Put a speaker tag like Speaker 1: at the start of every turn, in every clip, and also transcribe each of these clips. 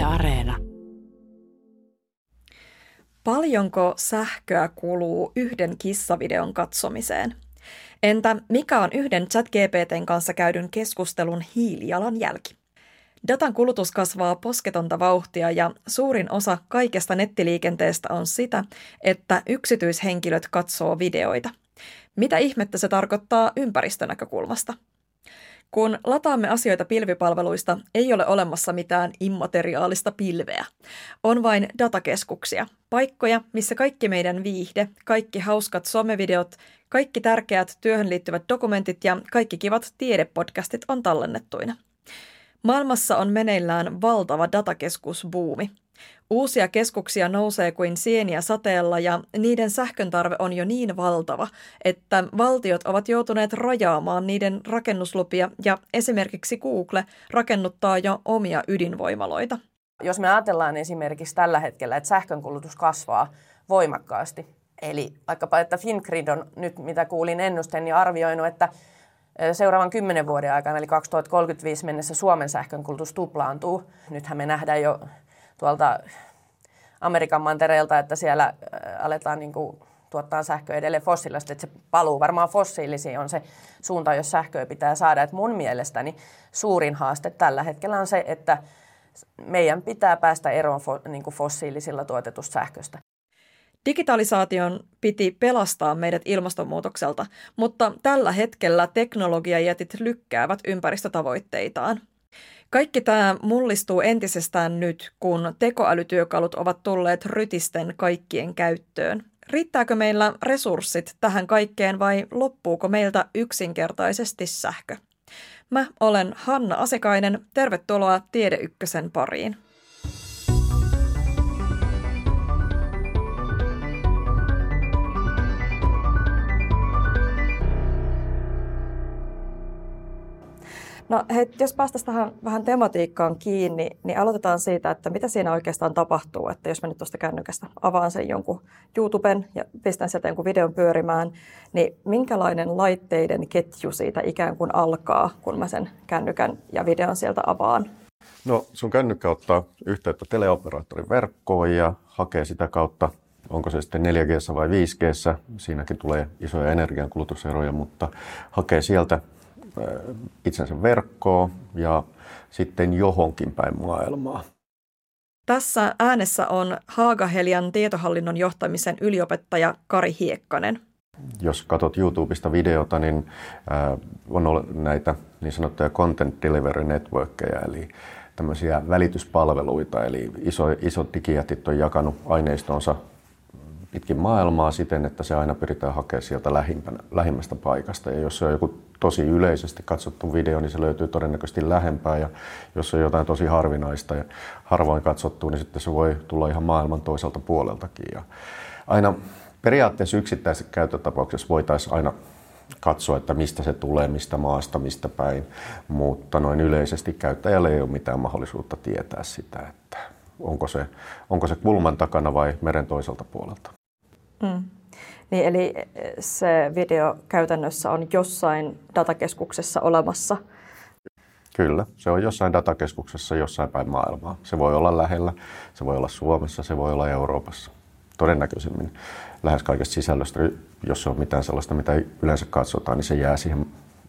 Speaker 1: Areena.
Speaker 2: Paljonko sähköä kuluu yhden kissavideon katsomiseen? Entä mikä on yhden ChatGPT:n kanssa käydyn keskustelun hiilijalanjälki? Datan kulutus kasvaa posketonta vauhtia ja suurin osa kaikesta nettiliikenteestä on sitä, että yksityishenkilöt katsoo videoita. Mitä ihmettä se tarkoittaa ympäristönäkökulmasta? Kun lataamme asioita pilvipalveluista, ei ole olemassa mitään immateriaalista pilveä. On vain datakeskuksia, paikkoja, missä kaikki meidän viihde, kaikki hauskat somevideot, kaikki tärkeät työhön liittyvät dokumentit ja kaikki kivat tiedepodcastit on tallennettuina. Maailmassa on meneillään valtava datakeskusbuumi. Uusia keskuksia nousee kuin sieniä sateella ja niiden sähköntarve on jo niin valtava, että valtiot ovat joutuneet rajaamaan niiden rakennuslupia ja esimerkiksi Google rakennuttaa jo omia ydinvoimaloita.
Speaker 3: Jos me ajatellaan esimerkiksi tällä hetkellä, että sähkönkulutus kasvaa voimakkaasti, eli vaikkapa, että Fingrid on nyt, mitä kuulin ennusteen, niin arvioinut, että seuraavan 10 vuoden aikana, eli 2035 mennessä Suomen sähkönkulutus tuplaantuu. Nythän me nähdään jo tuolta Amerikan mantereelta, että siellä aletaan tuottaa sähköä edelleen fossiilista, että se paluu varmaan fossiilisiin on se suunta, jos sähköä pitää saada. Et mun mielestäni suurin haaste tällä hetkellä on se, että meidän pitää päästä eroon fossiilisilla tuotetusta sähköstä.
Speaker 2: Digitalisaation piti pelastaa meidät ilmastonmuutokselta, mutta tällä hetkellä teknologiajätit lykkäävät ympäristötavoitteitaan. Kaikki tämä mullistuu entisestään nyt, kun tekoälytyökalut ovat tulleet rytisten kaikkien käyttöön. Riittääkö meillä resurssit tähän kaikkeen vai loppuuko meiltä yksinkertaisesti sähkö? Mä olen Hanna Asekainen. Tervetuloa Tiede Ykkösen pariin. No hei, jos päästäisiin tähän vähän tematiikkaan kiinni, niin aloitetaan siitä, että mitä siinä oikeastaan tapahtuu. Että jos mä nyt tuosta kännykästä avaan sen jonkun YouTuben ja pistän sieltä jonkun videon pyörimään, niin minkälainen laitteiden ketju siitä ikään kuin alkaa, kun mä sen kännykän ja videon sieltä avaan?
Speaker 4: No sun kännykkä ottaa yhteyttä teleoperaattorin verkkoon ja hakee sitä kautta, onko se sitten 4G vai 5G, siinäkin tulee isoja energiankulutuseroja, mutta hakee sieltä itsensä verkkoon ja sitten johonkin päin maailmaa.
Speaker 2: Tässä äänessä on Haagahelian tietohallinnon johtamisen yliopettaja Kari Hiekkanen.
Speaker 4: Jos katsot YouTubesta videota, niin on näitä niin sanottuja content delivery networkkeja, eli tämmöisiä välityspalveluita, eli isot digijätit on jakanut aineistonsa pitkin maailmaa siten, että se aina pyritään hakemaan sieltä lähimmästä paikasta. Ja jos se on joku tosi yleisesti katsottu video, niin se löytyy todennäköisesti lähempää. Ja jos on jotain tosi harvinaista ja harvoin katsottua, niin sitten se voi tulla ihan maailman toiselta puoleltakin. Ja aina periaatteessa yksittäisessä käyttötapauksessa voitaisiin aina katsoa, että mistä se tulee, mistä maasta, mistä päin. Mutta noin yleisesti käyttäjälle ei ole mitään mahdollisuutta tietää sitä, että onko se kulman takana vai meren toiselta puolelta.
Speaker 2: Niin, eli se video käytännössä on jossain datakeskuksessa olemassa?
Speaker 4: Kyllä, se on jossain datakeskuksessa jossain päin maailmaa. Se voi olla lähellä, se voi olla Suomessa, se voi olla Euroopassa. Todennäköisemmin lähes kaikesta sisällöstä, jos se on mitään sellaista, mitä yleensä katsotaan, niin se jää siihen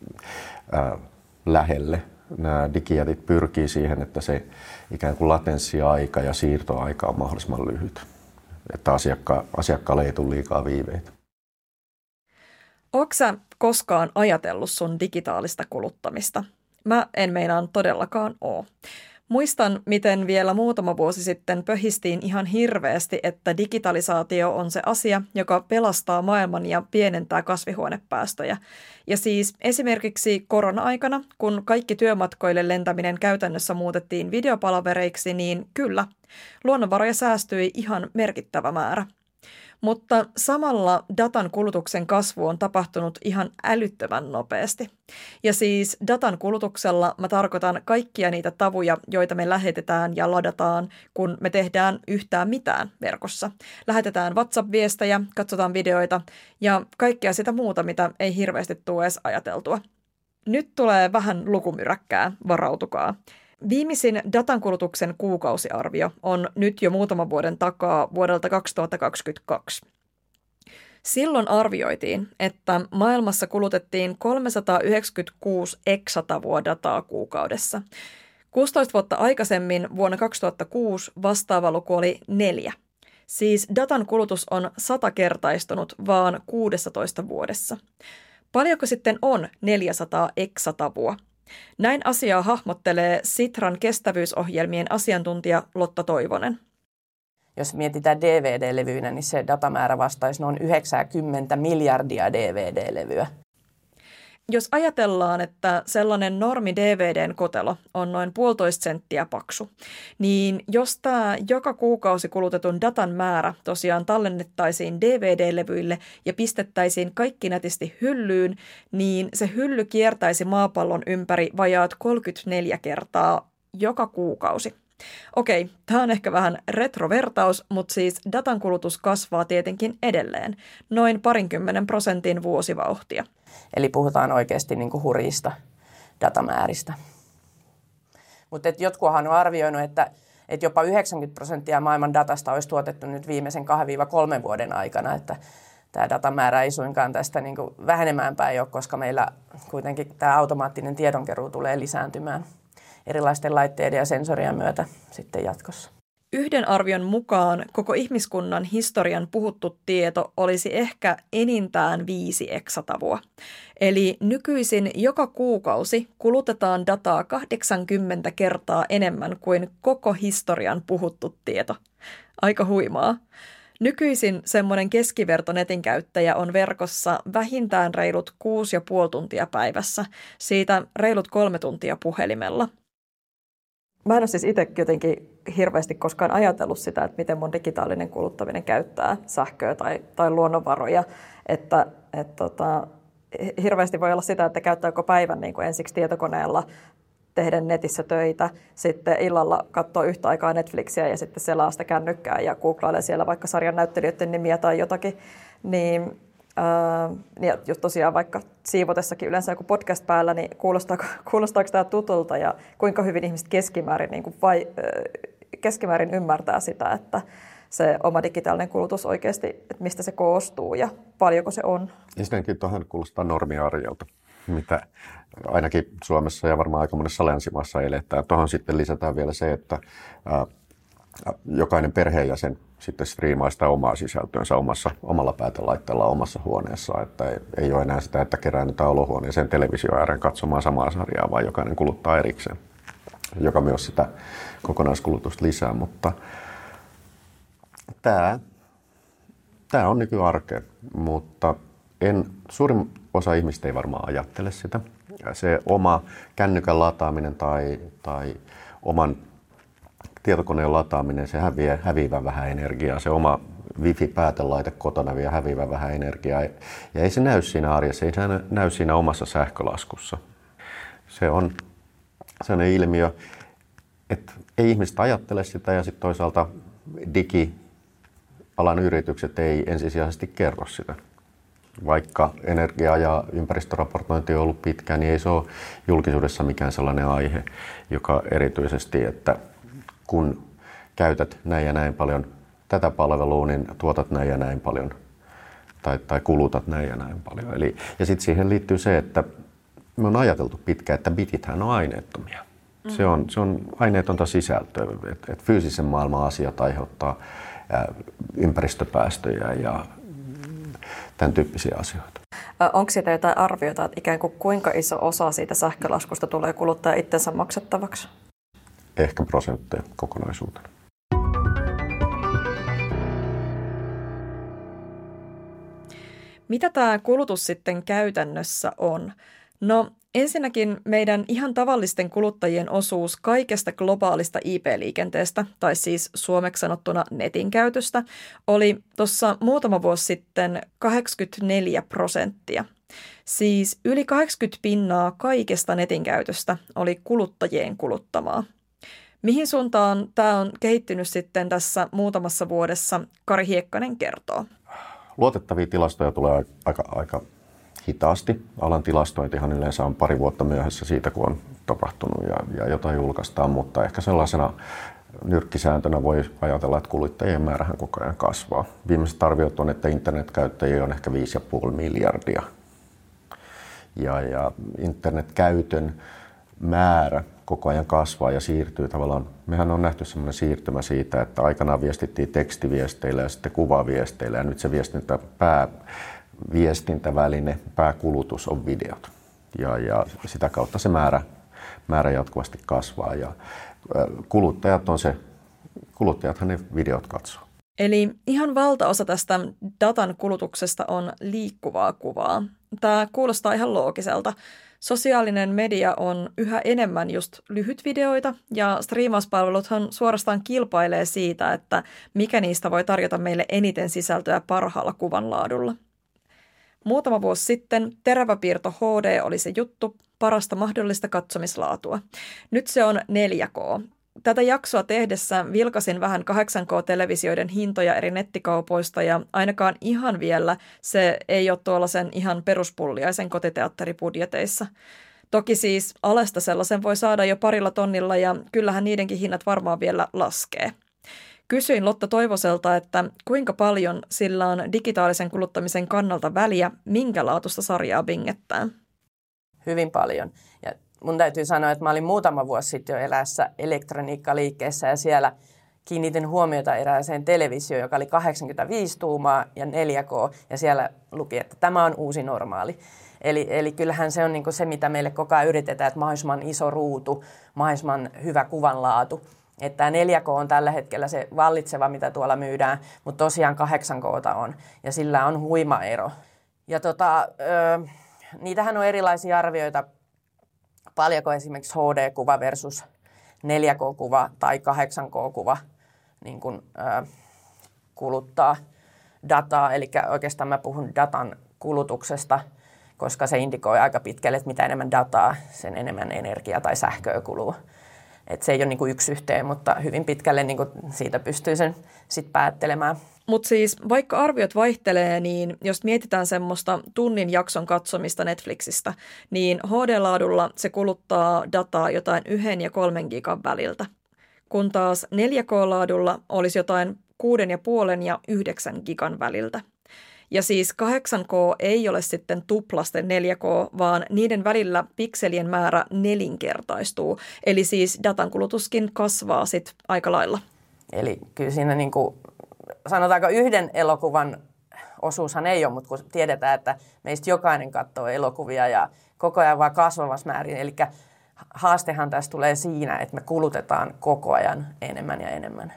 Speaker 4: lähelle. Nämä digijätit pyrkii siihen, että se ikään kuin latenssiaika ja siirtoaika on mahdollisimman lyhyt, että asiakkaalle ei tule liikaa viiveitä.
Speaker 2: Oletko sä koskaan ajatellut sun digitaalista kuluttamista? Mä en meinaan todellakaan oo. Muistan, miten vielä muutama vuosi sitten pöhistiin ihan hirveästi, että digitalisaatio on se asia, joka pelastaa maailman ja pienentää kasvihuonepäästöjä. Ja siis esimerkiksi korona-aikana, kun kaikki työmatkoille lentäminen käytännössä muutettiin videopalavereiksi, niin kyllä, luonnonvaroja säästyi ihan merkittävä määrä. Mutta samalla datan kulutuksen kasvu on tapahtunut ihan älyttömän nopeasti. Ja siis datan kulutuksella mä tarkoitan kaikkia niitä tavuja, joita me lähetetään ja ladataan, kun me tehdään yhtään mitään verkossa. Lähetetään WhatsApp-viestejä, katsotaan videoita ja kaikkea sitä muuta, mitä ei hirveästi tule edes ajateltua. Nyt tulee vähän lukumyräkkää, varautukaa. Viimeisin datankulutuksen kuukausiarvio on nyt jo muutaman vuoden takaa vuodelta 2022. Silloin arvioitiin, että maailmassa kulutettiin 396 exatavua dataa kuukaudessa. 16 vuotta aikaisemmin vuonna 2006 vastaava luku oli 4. Siis datan kulutus on 100-kertaistunut vaan 16 vuodessa. Paljonko sitten on 400 exatavua? Näin asiaa hahmottelee Sitran kestävyysohjelmien asiantuntija Lotta Toivonen.
Speaker 3: Jos mietitään DVD-levyinä, niin se datamäärä vastaisi noin 90 miljardia DVD-levyä.
Speaker 2: Jos ajatellaan, että sellainen normi DVDn kotelo on noin 1,5 senttiä paksu, niin jos tämä joka kuukausi kulutetun datan määrä tosiaan tallennettaisiin DVD-levyille ja pistettäisiin kaikki nätisti hyllyyn, niin se hylly kiertäisi maapallon ympäri vajaat 34 kertaa joka kuukausi. Okei, tämä on ehkä vähän retrovertaus, mutta siis datan kulutus kasvaa tietenkin edelleen, noin 20% vuosivauhtia.
Speaker 3: Eli puhutaan oikeasti niin kuin hurjista datamääristä. Mutta jotkuhan on arvioinut, että jopa 90% maailman datasta olisi tuotettu nyt viimeisen 2-3 vuoden aikana, että tämä datamäärä ei suinkaan tästä niin kuin vähenemään päin ole, koska meillä kuitenkin tämä automaattinen tiedonkeruu tulee lisääntymään erilaisten laitteiden ja sensorien myötä sitten jatkossa.
Speaker 2: Yhden arvion mukaan koko ihmiskunnan historian puhuttu tieto olisi ehkä enintään 5 exatavua. Eli nykyisin joka kuukausi kulutetaan dataa 80 kertaa enemmän kuin koko historian puhuttu tieto. Aika huimaa. Nykyisin semmoinen keskivertonetin käyttäjä on verkossa vähintään reilut 6,5 tuntia päivässä, siitä reilut 3 tuntia puhelimella. Mä en ole siis itse jotenkin hirveästi koskaan ajatellut sitä, että miten mun digitaalinen kuluttaminen käyttää sähköä tai luonnonvaroja. Että hirveästi voi olla sitä, että käyttää koko päivän niin kuin ensiksi tietokoneella tehden netissä töitä, sitten illalla katsoo yhtä aikaa Netflixiä ja sitten selaa sitä kännykkää ja googlailee siellä vaikka sarjan näyttelijöiden nimiä tai jotakin. Ja just tosiaan vaikka siivotessakin yleensä joku podcast päällä, niin kuulostaako tämä tutulta ja kuinka hyvin ihmiset keskimäärin ymmärtää sitä, että se oma digitaalinen kulutus oikeasti, että mistä se koostuu ja paljonko se on.
Speaker 4: Ensinnäkin tuohon kuulostaa normiarjelta, mitä ainakin Suomessa ja varmaan aika monessa länsimaassa eletään. Tuohon sitten lisätään vielä se, että jokainen perheenjäsen sitten striimaa sitä omaa sisältöönsä omalla päätelaitteella omassa huoneessaan. Että ei ole enää sitä, että keräännytään olohuoneeseen televisio ääreen katsomaan samaa sarjaa, vaan jokainen kuluttaa erikseen, joka myös sitä kokonaiskulutusta lisää. Mutta tämä on nykyarkea, mutta suurin osa ihmistä ei varmaan ajattele sitä. Se oma kännykän lataaminen tai oman tietokoneen lataaminen, sehän vie häviävän vähän energiaa. Se oma wifi-päätelaite kotona vie häviävän vähän energiaa. Ja ei se näy siinä arjessa, ei se näy siinä omassa sähkölaskussa. Se on sellainen ilmiö, että ei ihmiset ajattele sitä ja sitten toisaalta digialan yritykset ei ensisijaisesti kerro sitä. Vaikka energia- ja ympäristöraportointi on ollut pitkään, niin ei se ole julkisuudessa mikään sellainen aihe, joka erityisesti, että kun käytät näin ja näin paljon tätä palvelua, niin tuotat näin ja näin paljon tai kulutat näin ja näin paljon. Ja sitten siihen liittyy se, että me on ajateltu pitkään, että bitithän on aineettomia. Se on aineetonta sisältöä, että fyysisen maailman asiat aiheuttaa ympäristöpäästöjä ja tämän tyyppisiä asioita.
Speaker 2: Onko siitä jotain arviota, että ikään kuin kuinka iso osa siitä sähkölaskusta tulee kuluttaja itsensä maksettavaksi?
Speaker 4: Ehkä prosentteja kokonaisuutena.
Speaker 2: Mitä tämä kulutus sitten käytännössä on? No ensinnäkin meidän ihan tavallisten kuluttajien osuus kaikesta globaalista IP-liikenteestä, tai siis suomeksi sanottuna netin käytöstä, oli tuossa muutama vuosi sitten 84%. Siis yli 80% kaikesta netin käytöstä oli kuluttajien kuluttamaa. Mihin suuntaan tämä on kehittynyt sitten tässä muutamassa vuodessa, Kari Hiekkanen kertoo.
Speaker 4: Luotettavia tilastoja tulee aika hitaasti. Alan tilastointihan yleensä on pari vuotta myöhässä siitä, kun on tapahtunut ja jotain julkaistaan, mutta ehkä sellaisena nyrkkisääntönä voi ajatella, että kuluttajien määrähän koko ajan kasvaa. Viimeiset arviot on, että internetkäyttäjiä on ehkä 5,5 miljardia. Ja internetkäytön määrä koko ajan kasvaa ja siirtyy tavallaan. Mehän on nähty sellainen siirtymä siitä, että aikanaan viestittiin tekstiviesteillä ja sitten kuvaviesteillä ja nyt se pääviestintäväline, pääkulutus on videot. Ja sitä kautta se määrä jatkuvasti kasvaa ja kuluttajathan ne videot katsoo.
Speaker 2: Eli ihan valtaosa tästä datan kulutuksesta on liikkuvaa kuvaa. Tämä kuulostaa ihan loogiselta. Sosiaalinen media on yhä enemmän just lyhytvideoita ja striimauspalveluthan suorastaan kilpailee siitä, että mikä niistä voi tarjota meille eniten sisältöä parhaalla kuvanlaadulla. Muutama vuosi sitten teräväpiirto HD oli se juttu, parasta mahdollista katsomislaatua. Nyt se on 4K. Tätä jaksoa tehdessä vilkasin vähän 8K-televisioiden hintoja eri nettikaupoista ja ainakaan ihan vielä se ei ole tuollaisen ihan peruspulliaisen kotiteatteribudjeteissa. Toki siis alesta sellaisen voi saada jo 2 tonnilla ja kyllähän niidenkin hinnat varmaan vielä laskee. Kysyin Lotta Toivoselta, että kuinka paljon sillä on digitaalisen kuluttamisen kannalta väliä, minkä laatusta sarjaa bingettää.
Speaker 3: Hyvin paljon. Ja mun täytyy sanoa, että mä olin muutama vuosi sitten jo elässä elektroniikkaliikkeessä ja siellä kiinnitin huomiota erääseen televisioon, joka oli 85 tuumaa ja 4K ja siellä luki, että tämä on uusi normaali. Eli kyllähän se on niin kuin se, mitä meille koko ajan yritetään, että mahdollisimman iso ruutu, mahdollisimman hyvä kuvanlaatu. Että tämä 4K on tällä hetkellä se vallitseva, mitä tuolla myydään, mutta tosiaan 8K:ta on ja sillä on huima ero. Ja niitähän on erilaisia arvioita, paljonko esimerkiksi HD-kuva versus 4K-kuva tai 8K-kuva niin kun, kuluttaa dataa. Eli oikeastaan mä puhun datan kulutuksesta, koska se indikoi aika pitkälle, että mitä enemmän dataa, sen enemmän energiaa tai sähköä kuluu. Et se ei ole niin kuin yksi yhteen, mutta hyvin pitkälle niin kuin siitä pystyy sen sit päättelemään.
Speaker 2: Mutta siis vaikka arviot vaihtelee, niin jos mietitään semmoista tunnin jakson katsomista Netflixistä, niin HD-laadulla se kuluttaa dataa jotain 1 ja 3 gigan väliltä. Kun taas 4K-laadulla olisi jotain 6,5 ja 9 gigan väliltä. Ja siis 8K ei ole sitten tuplasten 4K, vaan niiden välillä pikselien määrä nelinkertaistuu. Eli siis datankulutuskin kasvaa sitten aika lailla.
Speaker 3: Eli kyllä siinä niin kuin, sanotaanko yhden elokuvan osuushan ei ole, mutta kun tiedetään, että meistä jokainen katsoo elokuvia ja koko ajan vaan kasvavassa määrin. Eli haastehan tässä tulee siinä, että me kulutetaan koko ajan enemmän ja enemmän.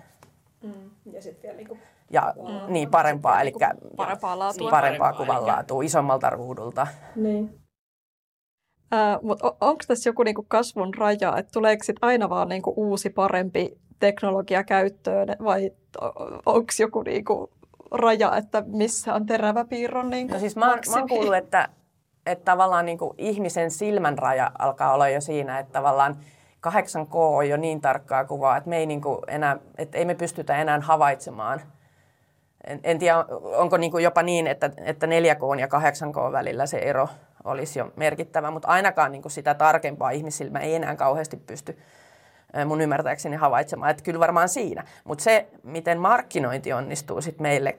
Speaker 2: Ja sitten vielä niinku
Speaker 3: niin parempaa, eli
Speaker 2: parempaa laatua.
Speaker 3: Parempaa kuvanlaatua, isommalta ruudulta.
Speaker 2: Niin. Mutta onko tässä joku niinku kasvun raja, että tuleeko sit aina vaan niinku uusi parempi teknologia käyttöön vai onko joku niinku raja, että missä on teräväpiirron niinku
Speaker 3: no siis mä oon kuullut, että tavallaan niinku ihmisen silmän raja alkaa olla jo siinä, että tavallaan 8K on jo niin tarkkaa kuvaa, että me ei, niinku enää, että ei me pystytä enää havaitsemaan. En tiedä, onko niinku jopa niin, että 4K ja 8K välillä se ero olisi jo merkittävä, mutta ainakaan niinku sitä tarkempaa ihmissilmä ei enää kauheasti pysty mun ymmärtääkseni havaitsemaan. Että kyllä varmaan siinä, mutta se, miten markkinointi onnistuu sit meille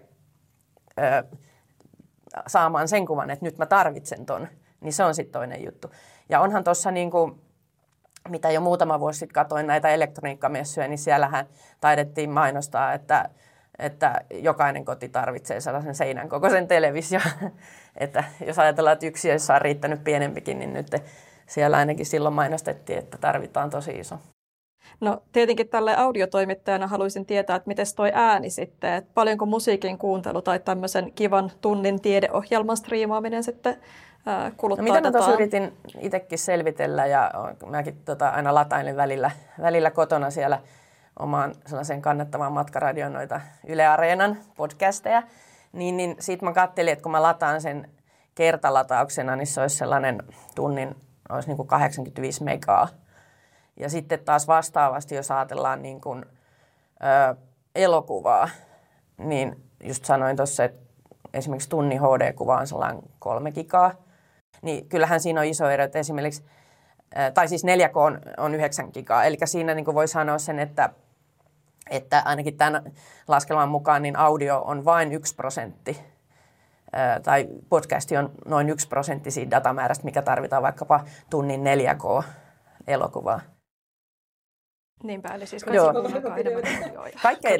Speaker 3: saamaan sen kuvan, että nyt mä tarvitsen ton, niin se on sitten toinen juttu. Ja onhan tuossa niinku, mitä jo muutama vuosi sitten katsoin näitä elektroniikkamessuja, niin siellähän taidettiin mainostaa, että jokainen koti tarvitsee sellaisen seinän kokoisen television. Että jos ajatellaan, että yksi jossa on riittänyt pienempikin, niin nyt siellä ainakin silloin mainostettiin, että tarvitaan tosi iso.
Speaker 2: No tietenkin tälle audiotoimittajana haluaisin tietää, että miten toi ääni sitten, että paljonko musiikin kuuntelu tai tämmöisen kivan tunnin tiedeohjelman striimaaminen sitten kuluttaa
Speaker 3: dataa? No mitä mä tuossa
Speaker 2: dataa?
Speaker 3: yritin itsekin selvitellä ja mäkin aina latailen välillä kotona siellä omaan sellaisen kannattavaan matkaradioon noita Yle Areenan podcasteja, niin siitä mä katselin, että kun mä lataan sen kertalatauksena, niin se olisi sellainen tunnin, olisi niin kuin 85 megaa. Ja sitten taas vastaavasti, jos ajatellaan niin kuin, elokuvaa, niin just sanoin tuossa, että esimerkiksi tunnin HD-kuva on sellainen 3 gigaa. Niin kyllähän siinä on iso ero, että esimerkiksi tai siis 4K on 9 gigaa, eli siinä niin kuin voi sanoa sen, että ainakin tämän laskelman mukaan niin audio on vain 1%, tai podcasti on noin 1% siitä datamäärästä, mikä tarvitaan vaikkapa tunnin 4K-elokuvaa.
Speaker 2: Niinpä, eli siis
Speaker 3: kaikkein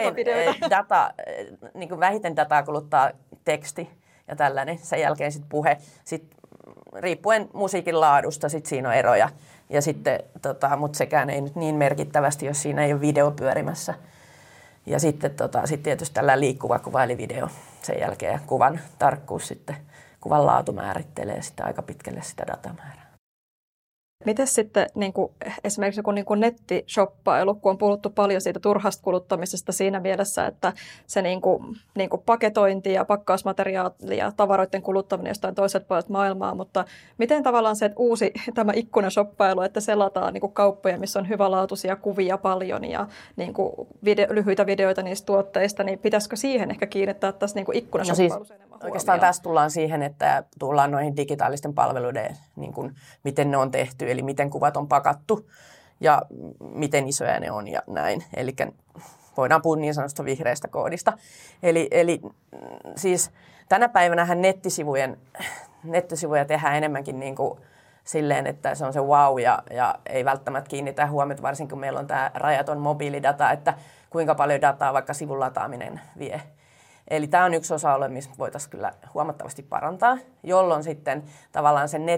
Speaker 3: niin kuin vähiten dataa kuluttaa teksti ja tällainen, sen jälkeen sitten puhe. Sitten riippuen musiikin laadusta sit siinä on eroja, ja sitten, mutta sekään ei nyt niin merkittävästi, jos siinä ei ole video pyörimässä. Ja sitten sit tietysti tällä liikkuva kuva eli video sen jälkeen, ja kuvan tarkkuus sitten, kuvan laatu määrittelee sitä aika pitkälle sitä datamäärää.
Speaker 2: Miten sitten esimerkiksi joku nettishoppailu, kun on puhuttu paljon siitä turhasta kuluttamisesta siinä mielessä, että se paketointi ja pakkausmateriaali ja tavaroiden kuluttaminen jostain toiselta puolelta maailmaa, mutta miten tavallaan se uusi tämä ikkunashoppailu, että selataan kauppoja, missä on hyvälaatuisia kuvia paljon ja lyhyitä videoita niistä tuotteista, niin pitäisikö siihen ehkä kiinnittää tässä ikkunashoppailussa enemmän huomioon?
Speaker 3: Oikeastaan tässä tullaan siihen, että tullaan noihin digitaalisten palveluiden, miten ne on tehty, eli miten kuvat on pakattu ja miten isoja ne on ja näin. Eli voidaan puhua niin sanotusta vihreästä koodista. Eli siis tänä päivänähän nettisivuja tehdään enemmänkin silleen, että se on se wow ja ei välttämättä kiinnitä huomiota, varsinkin kun meillä on tämä rajaton mobiilidata, että kuinka paljon dataa vaikka sivun lataaminen vie. Eli tämä on yksi osa-alue, missä voitaisiin kyllä huomattavasti parantaa, jolloin sitten tavallaan sen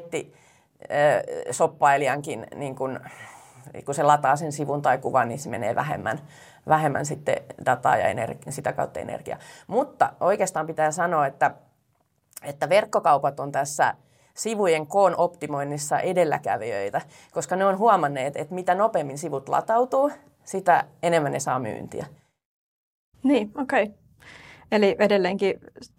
Speaker 3: nettisoppailijankin, kun se lataa sen sivun tai kuvan, niin se menee vähemmän sitten dataa ja sitä kautta energiaa. Mutta oikeastaan pitää sanoa, että verkkokaupat on tässä sivujen koon optimoinnissa edelläkävijöitä, koska ne on huomanneet, että mitä nopeammin sivut latautuu, sitä enemmän ne saa myyntiä.
Speaker 2: Niin, okei. Okay. Eli edelleenkin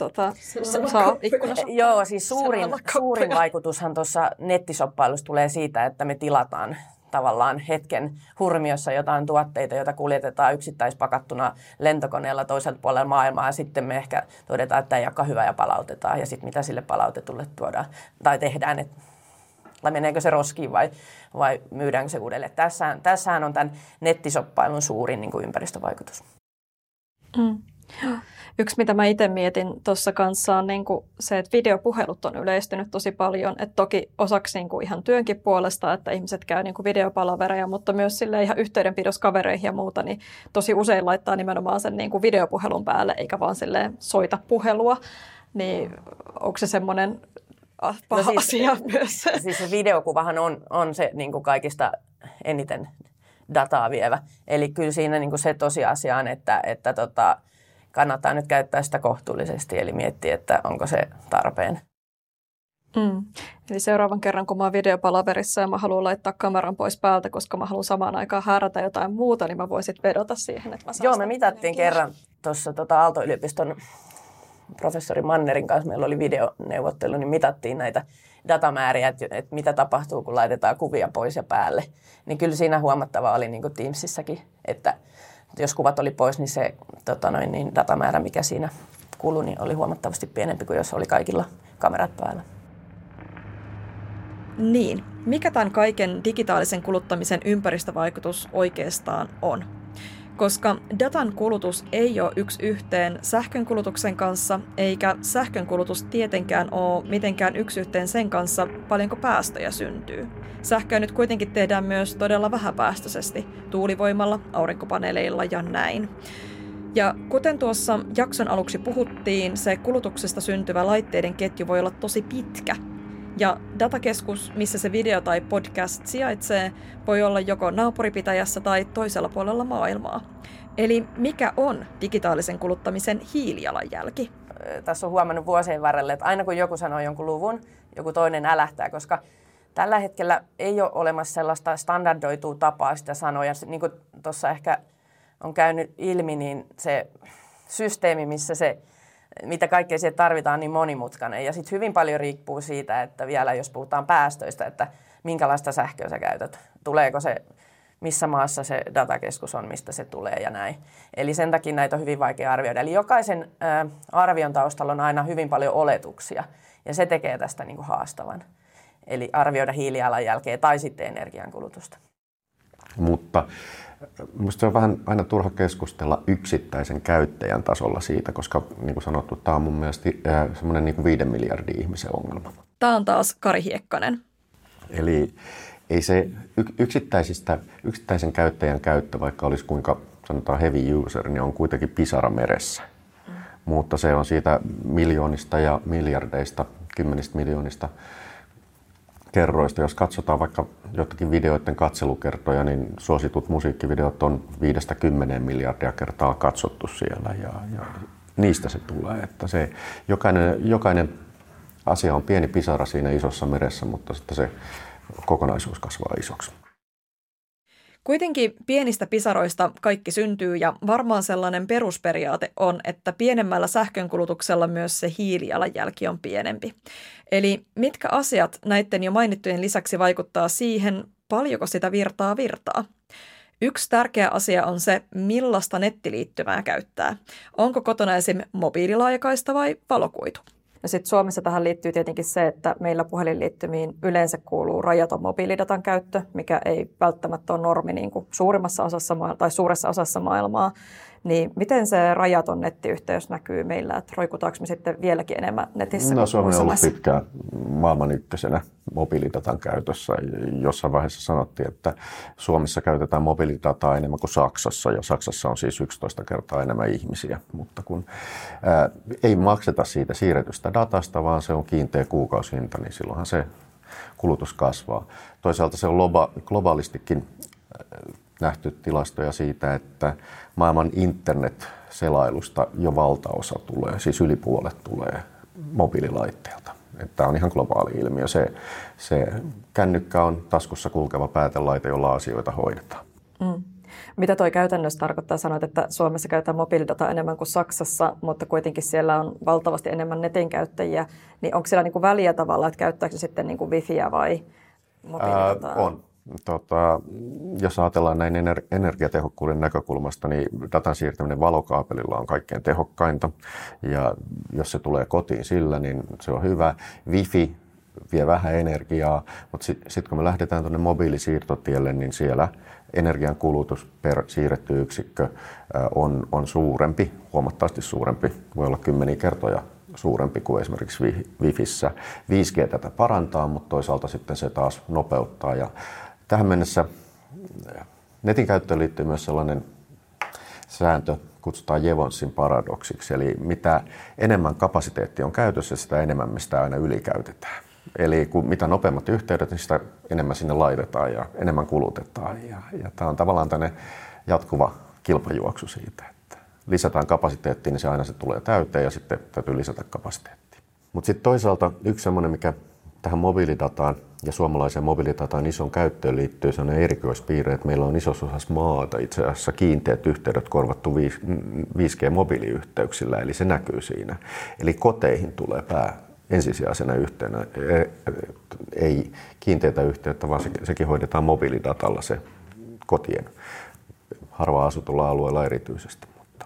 Speaker 2: saa ikkunashoppailusta.
Speaker 3: Joo, siis suurin vaikutushan tuossa nettisoppailussa tulee siitä, että me tilataan tavallaan hetken hurmiossa jotain tuotteita, joita kuljetetaan yksittäispakattuna lentokoneella toiselta puolella maailmaa, ja sitten me ehkä todetaan, että ei olekaan hyvä ja palautetaan, ja sitten mitä sille palautetulle tuodaan tai tehdään, että meneekö se roskiin vai myydäänkö se uudelleen. Tässähän on tämän nettisoppailun suurin ympäristövaikutus.
Speaker 2: Mm. Yksi, mitä mä itse mietin tuossa kanssa on se, että videopuhelut on yleistynyt tosi paljon. Että toki osaksi ihan työnkin puolesta, että ihmiset käy videopalavereja, mutta myös sille ihan yhteydenpidossa kavereihin ja muuta, niin tosi usein laittaa nimenomaan sen videopuhelun päälle, eikä vaan silleen soita puhelua. Niin onko se semmoinen paha asia myös?
Speaker 3: Siis se videokuvahan on se kaikista eniten dataa vievä. Eli kyllä siinä se tosiasia on, että kannattaa nyt käyttää sitä kohtuullisesti, eli miettiä, että onko se tarpeen.
Speaker 2: Eli seuraavan kerran, kun mä oon videopalaverissa ja mä haluan laittaa kameran pois päältä, koska mä haluan samaan aikaan häärätä jotain muuta, niin mä voisin vedota siihen, että mä saan.
Speaker 3: Joo, me mitattiin kerran tuossa Aalto-yliopiston professori Mannerin kanssa, meillä oli videoneuvottelu, niin mitattiin näitä datamääriä, että mitä tapahtuu, kun laitetaan kuvia pois ja päälle. Niin kyllä siinä huomattavaa oli Teamsissakin, että jos kuvat oli pois, niin se datamäärä, mikä siinä kului, niin oli huomattavasti pienempi kuin jos oli kaikilla kamerat päällä.
Speaker 2: Niin, mikä tämän kaiken digitaalisen kuluttamisen ympäristövaikutus oikeastaan on? Koska datan kulutus ei ole yksi yhteen sähkön kulutuksen kanssa, eikä sähkön kulutus tietenkään ole mitenkään yksi yhteen sen kanssa, paljonko päästöjä syntyy. Sähköä nyt kuitenkin tehdään myös todella vähäpäästöisesti, tuulivoimalla, aurinkopaneeleilla ja näin. Ja kuten tuossa jakson aluksi puhuttiin, se kulutuksesta syntyvä laitteiden ketju voi olla tosi pitkä. Ja datakeskus, missä se video tai podcast sijaitsee, voi olla joko naapuripitäjässä tai toisella puolella maailmaa. Eli mikä on digitaalisen kuluttamisen hiilijalanjälki?
Speaker 3: Tässä on huomannut vuosien varrella, että aina kun joku sanoo jonkun luvun, joku toinen älähtää, koska tällä hetkellä ei ole olemassa sellaista standardoitua tapaa sitä sanoa. Ja niin kuin tuossa ehkä on käynyt ilmi, niin se systeemi, mitä kaikkea siihen tarvitaan, on niin monimutkainen. Ja sitten hyvin paljon riippuu siitä, että vielä jos puhutaan päästöistä, että minkälaista sähköä sä käytät. Tuleeko se, missä maassa se datakeskus on, mistä se tulee ja näin. Eli sen takia näitä on hyvin vaikea arvioida. Eli jokaisen arvion taustalla on aina hyvin paljon oletuksia, ja se tekee tästä haastavan. eli arvioida hiilijalanjälkeä tai sitten energiankulutusta.
Speaker 4: Mutta minusta se on vähän aina turha keskustella yksittäisen käyttäjän tasolla siitä, koska niin kuin sanottu, tämä on mun mielestä semmoinen niin kuin 5 miljardin ihmisen ongelma.
Speaker 2: Tämä on taas Kari Hiekkanen.
Speaker 4: Eli ei se yksittäisen käyttäjän käyttö, vaikka olisi kuinka sanotaan heavy user, niin on kuitenkin pisara meressä. Mutta se on siitä miljoonista ja miljardeista, 10 miljoonista kerroista. Jos katsotaan vaikka jotakin videoiden katselukertoja, niin suositut musiikkivideot on 5-10 miljardia kertaa katsottu siellä ja niistä se tulee. Että se, jokainen asia on pieni pisara siinä isossa meressä, mutta sitten se kokonaisuus kasvaa isoksi.
Speaker 2: Kuitenkin pienistä pisaroista kaikki syntyy ja varmaan sellainen perusperiaate on, että pienemmällä sähkönkulutuksella myös se hiilijalanjälki on pienempi. Eli mitkä asiat näiden jo mainittujen lisäksi vaikuttaa siihen, paljonko sitä virtaa? Yksi tärkeä asia on se, millaista nettiliittymää käyttää. Onko kotona esim. Mobiililaajakaista vai valokuitu? No sitten Suomessa tähän liittyy tietenkin se, että meillä puhelinliittymiin yleensä kuuluu rajaton mobiilidatan käyttö, mikä ei välttämättä ole normi niin kuin suurimmassa osassa tai suuressa osassa maailmaa. Niin miten se rajaton nettiyhteys näkyy meillä, että roikutaanko me sitten vieläkin enemmän netissä?
Speaker 4: No Suomi on ollut pitkään maailman ykkösenä mobiilidatan käytössä. Jossain vaiheessa sanottiin, että Suomessa käytetään mobiilidataa enemmän kuin Saksassa, ja Saksassa on siis 11 kertaa enemmän ihmisiä. Mutta kun ei makseta siitä siirretystä datasta, vaan se on kiinteä kuukausihinta, niin silloinhan se kulutus kasvaa. Toisaalta se on globaalistikin nähty tilastoja siitä, että maailman internet-selailusta jo valtaosa tulee, siis yli puolet tulee mobiililaitteelta. Tämä on ihan globaali ilmiö. Se kännykkä on taskussa kulkeva päätelaite, jolla asioita hoidetaan.
Speaker 2: Mitä toi käytännössä tarkoittaa? Sanoit, että Suomessa käytetään mobiilidataa enemmän kuin Saksassa, mutta kuitenkin siellä on valtavasti enemmän netin käyttäjiä. Niin onko siellä niinku väliä tavalla, että käyttääkö se sitten niinku wifiä vai mobiilidataa?
Speaker 4: On. Jos ajatellaan näin energiatehokkuuden näkökulmasta, niin datan siirtäminen valokaapelilla on kaikkein tehokkainta. Ja jos se tulee kotiin sillä, niin se on hyvä. Wifi vie vähän energiaa, mutta sitten kun me lähdetään tuonne mobiilisiirtotielle, niin siellä energian kulutus per siirretty yksikkö on suurempi, huomattavasti suurempi, voi olla 10 kertoja suurempi kuin esimerkiksi Wifissä. 5G tätä parantaa, mutta toisaalta sitten se taas nopeuttaa. Ja tähän mennessä netin käyttöön liittyy myös sellainen sääntö, kutsutaan Jevonsin paradoksiksi. Eli mitä enemmän kapasiteetti on käytössä, sitä enemmän me sitä aina ylikäytetään. Eli mitä nopeammat yhteydet, niin sitä enemmän sinne laitetaan ja enemmän kulutetaan. Ja tämä on tavallaan tämmöinen jatkuva kilpajuoksu siitä, että lisätään kapasiteettia, niin se tulee täyteen ja sitten täytyy lisätä kapasiteettia. Mutta sitten toisaalta yksi semmoinen, mikä tähän mobiilidataan ja suomalaiseen mobiilidataan ison käyttöön liittyy sellainen erikoispiirre, että meillä on isossa osassa maata itse asiassa kiinteät yhteydet korvattu 5G-mobiiliyhteyksillä, eli se näkyy siinä. Eli koteihin tulee ensisijaisena yhteenä, ei kiinteätä yhteyttä, vaan sekin hoidetaan mobiilidatalla se kotien harvaan asutulla alueella erityisesti.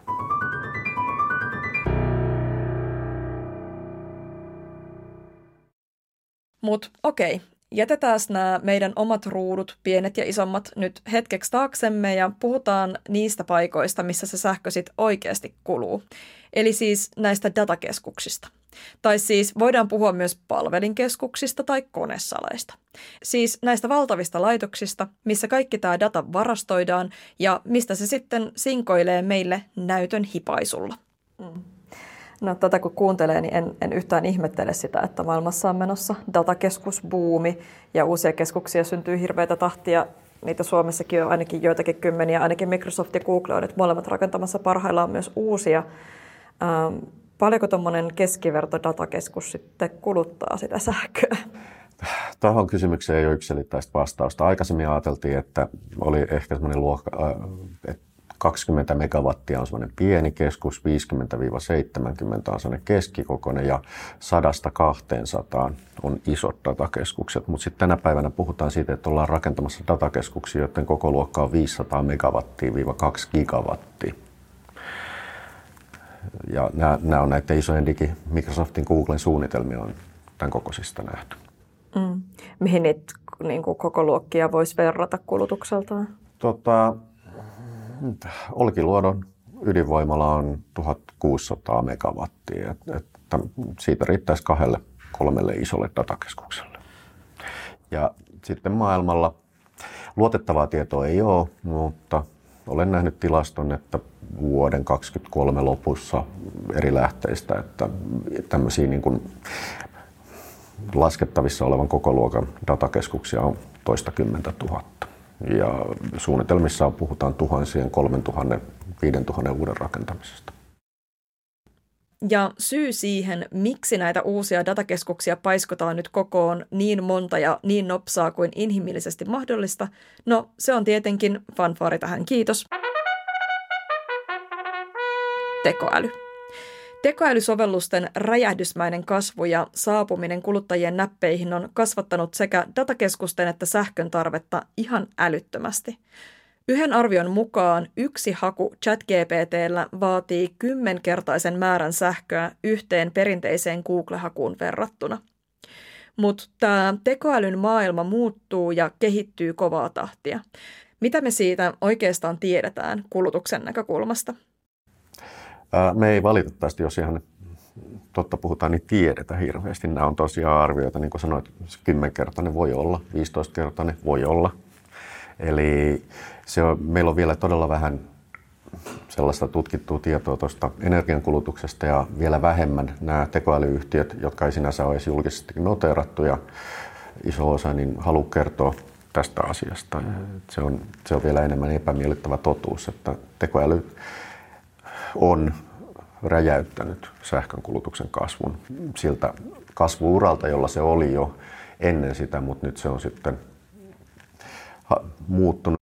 Speaker 2: Mutta okei, jätetään nämä meidän omat ruudut, pienet ja isommat, nyt hetkeksi taaksemme ja puhutaan niistä paikoista, missä se sähkö sit oikeasti kuluu. Eli siis näistä datakeskuksista. Tai siis voidaan puhua myös palvelinkeskuksista tai konesaleista. Siis näistä valtavista laitoksista, missä kaikki tämä data varastoidaan ja mistä se sitten sinkoilee meille näytön hipaisulla. No tätä kun kuuntelee, niin en yhtään ihmettele sitä, että maailmassa on menossa datakeskusbuumi ja uusia keskuksia syntyy hirveätä tahtia. Niitä Suomessakin on ainakin joitakin kymmeniä, ainakin Microsoft ja Google on nyt molemmat rakentamassa parhaillaan myös uusia. Paljonko tuommoinen keskiverto datakeskus sitten kuluttaa sitä sähköä?
Speaker 4: Tuohon kysymykseen ei ole yksiselitteistä vastausta. Aikaisemmin ajateltiin, että oli ehkä semmoinen luokka, että 20 megawattia on semmoinen pieni keskus, 50-70 on semmoinen keskikokoinen ja 100-200 on isot datakeskukset. Mutta sitten tänä päivänä puhutaan siitä, että ollaan rakentamassa datakeskuksia, joiden koko luokka on 500 megawattia-2 gigawattia. Ja nämä on näiden isojen Microsoftin, Googlen suunnitelmia on tämän kokoisista nähty.
Speaker 2: Mihin niitä niin kuin koko luokkia voisi verrata kulutukseltaan?
Speaker 4: Olkiluodon ydinvoimala on 1600 megawattia. Siitä riittäisi 2-3 isolle datakeskukselle. Ja sitten maailmalla luotettavaa tietoa ei ole, mutta olen nähnyt tilaston, että vuoden 2023 lopussa eri lähteistä, että tämmöisiä niin kuin laskettavissa olevan koko luokan datakeskuksia on 20 000. Ja suunnitelmissa puhutaan 1000, 3000, 5000 uuden rakentamisesta.
Speaker 2: Ja syy siihen, miksi näitä uusia datakeskuksia paiskotaan nyt kokoon niin monta ja niin nopsaa kuin inhimillisesti mahdollista, no se on tietenkin, fanfaari tähän kiitos, tekoäly. Tekoälysovellusten räjähdysmäinen kasvu ja saapuminen kuluttajien näppeihin on kasvattanut sekä datakeskusten että sähkön tarvetta ihan älyttömästi. Yhden arvion mukaan yksi haku ChatGPT:llä vaatii 10-kertaisen määrän sähköä yhteen perinteiseen Google-hakuun verrattuna. Mutta tämä tekoälyn maailma muuttuu ja kehittyy kovaa tahtia. Mitä me siitä oikeastaan tiedetään kulutuksen näkökulmasta?
Speaker 4: Me ei valitettavasti, jos ihan totta puhutaan, niin tiedetä hirveästi. Nämä on tosiaan arvioita, niin kuin sanoit, 10-kertainen voi olla, 15-kertainen voi olla. Eli meillä on vielä todella vähän sellaista tutkittua tietoa tuosta energiankulutuksesta ja vielä vähemmän nämä tekoälyyhtiöt, jotka ei sinänsä ole edes julkisesti noteerattu ja iso osa niin haluaa kertoa tästä asiasta. Se on vielä enemmän epämiellyttävä totuus, että tekoäly on räjäyttänyt sähkönkulutuksen kasvun siltä kasvu-uralta, jolla se oli jo ennen sitä, mutta nyt se on sitten muuttunut.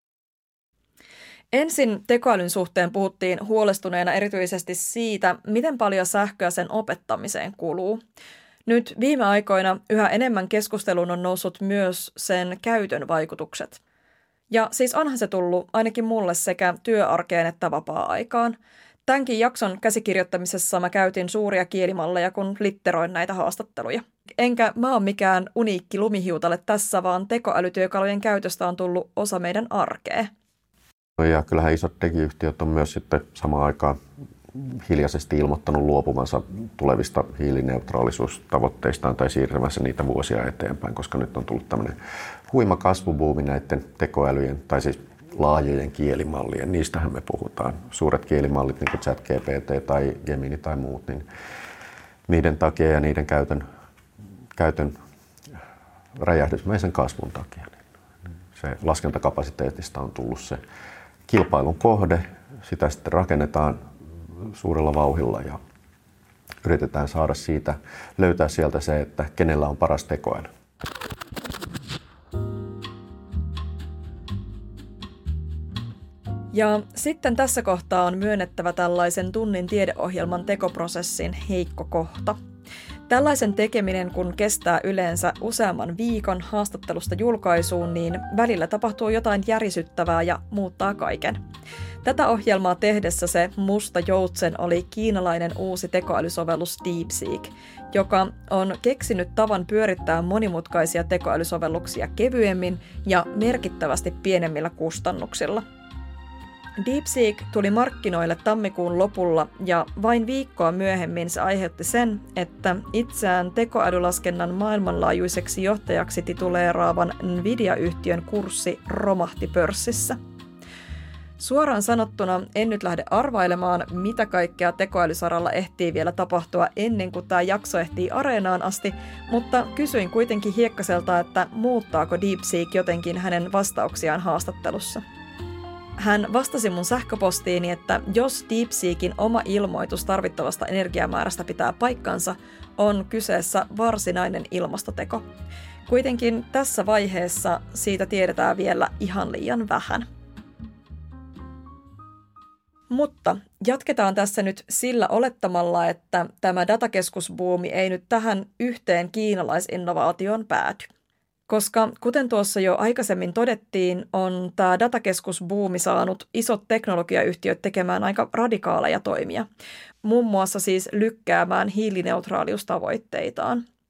Speaker 2: Ensin tekoälyn suhteen puhuttiin huolestuneena erityisesti siitä, miten paljon sähköä sen opettamiseen kuluu. Nyt viime aikoina yhä enemmän keskusteluun on noussut myös sen käytön vaikutukset. Ja siis onhan se tullut ainakin mulle sekä työarkeen että vapaa-aikaan. Tämänkin jakson käsikirjoittamisessa mä käytin suuria kielimalleja, kun litteroin näitä haastatteluja. Enkä mä ole mikään uniikki lumihiutalle tässä, vaan tekoälytyökalujen käytöstä on tullut osa meidän arkea.
Speaker 4: Ja kyllähän isot tekijyhtiöt on myös sitten samaan aikaan hiljaisesti ilmoittanut luopuvansa tulevista hiilineutraalisuustavoitteistaan tai siirtämässä niitä vuosia eteenpäin, koska nyt on tullut tämmöinen huima kasvubuumi näiden tekoälyjen, tai siis laajojen kielimallien, niistähän me puhutaan. Suuret kielimallit, niin kuin ChatGPT tai Gemini tai muut, niin niiden takia ja niiden käytön räjähdysmäisen kasvun takia. Niin se laskentakapasiteetista on tullut se kilpailun kohde, sitä sitten rakennetaan suurella vauhdilla ja yritetään saada siitä, löytää sieltä se, että kenellä on paras tekoäly.
Speaker 2: Ja sitten tässä kohtaa on myönnettävä tällaisen tunnin tiedeohjelman tekoprosessin heikko kohta. Tällaisen tekeminen, kun kestää yleensä useamman viikon haastattelusta julkaisuun, niin välillä tapahtuu jotain järisyttävää ja muuttaa kaiken. Tätä ohjelmaa tehdessä se musta joutsen oli kiinalainen uusi tekoälysovellus DeepSeek, joka on keksinyt tavan pyörittää monimutkaisia tekoälysovelluksia kevyemmin ja merkittävästi pienemmillä kustannuksilla. DeepSeek tuli markkinoille tammikuun lopulla ja vain viikkoa myöhemmin se aiheutti sen, että itseään tekoälylaskennan maailmanlaajuiseksi johtajaksi tituleeraavan Nvidia-yhtiön kurssi romahti pörssissä. Suoraan sanottuna en nyt lähde arvailemaan, mitä kaikkea tekoälysaralla ehtii vielä tapahtua ennen kuin tämä jakso ehtii areenaan asti, mutta kysyin kuitenkin Hiekkaselta, että muuttaako DeepSeek jotenkin hänen vastauksiaan haastattelussa. Hän vastasi mun sähköpostiini, että jos DeepSeekin oma ilmoitus tarvittavasta energiamäärästä pitää paikkansa, on kyseessä varsinainen ilmastoteko. Kuitenkin tässä vaiheessa siitä tiedetään vielä ihan liian vähän. Mutta jatketaan tässä nyt sillä olettamalla, että tämä datakeskusbuumi ei nyt tähän yhteen kiinalaisinnovaatioon pääty. Koska kuten tuossa jo aikaisemmin todettiin, on tämä datakeskusbuumi saanut isot teknologiayhtiöt tekemään aika radikaaleja toimia. Muun muassa siis lykkäämään hiilineutraaliustavoitteitaan.